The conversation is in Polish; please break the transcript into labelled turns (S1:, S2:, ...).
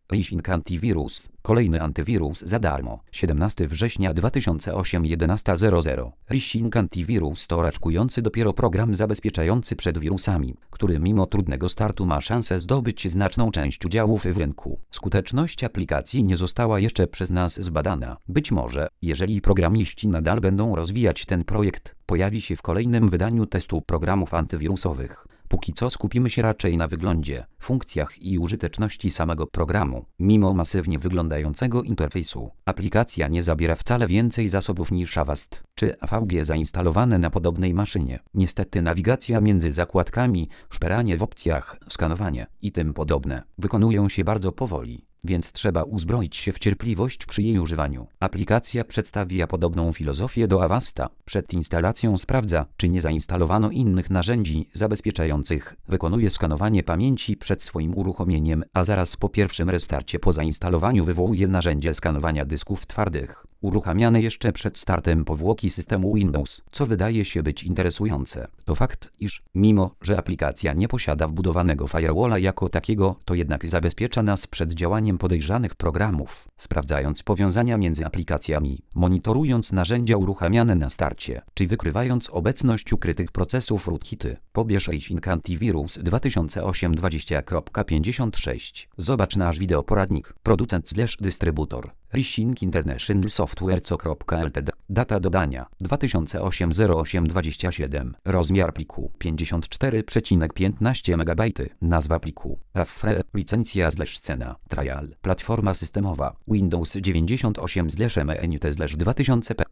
S1: Rishing Antivirus. Kolejny antywirus za darmo. 17 września 2008 11:00. Rishing Antivirus to raczkujący dopiero program zabezpieczający przed wirusami, który mimo trudnego startu ma szansę zdobyć znaczną część udziałów w rynku. Skuteczność aplikacji nie została jeszcze przez nas zbadana. Być może, jeżeli programiści nadal będą rozwijać ten projekt, pojawi się w kolejnym wydaniu testu programów antywirusowych. Póki co skupimy się raczej na wyglądzie, funkcjach i użyteczności samego programu. Mimo masywnie wyglądającego interfejsu, aplikacja nie zabiera wcale więcej zasobów niż Avast czy AVG zainstalowane na podobnej maszynie. Niestety nawigacja między zakładkami, szperanie w opcjach, skanowanie i tym podobne wykonują się bardzo powoli, więc trzeba uzbroić się w cierpliwość przy jej używaniu. Aplikacja przedstawia podobną filozofię do Avasta. Przed instalacją sprawdza, czy nie zainstalowano innych narzędzi zabezpieczających. Wykonuje skanowanie pamięci przed swoim uruchomieniem, a zaraz po pierwszym restarcie po zainstalowaniu wywołuje narzędzie skanowania dysków twardych, uruchamiane jeszcze przed startem powłoki systemu Windows. Co wydaje się być interesujące, to fakt, iż mimo, że aplikacja nie posiada wbudowanego firewalla jako takiego, to jednak zabezpiecza nas przed działaniem podejrzanych programów, sprawdzając powiązania między aplikacjami, monitorując narzędzia uruchamiane na starcie, czy wykrywając obecność ukrytych procesów rootkity. Pobierz Rishing Antivirus 2008-20.56. Zobacz nasz wideoporadnik. Producent/dystrybutor Rishing International Software Co.ltd. Data dodania 2008-08-27. Rozmiar pliku 54,15 MB. Nazwa pliku RAFFRE. Licencja/cena Trial. Platforma systemowa Windows 98/MNT/2000p.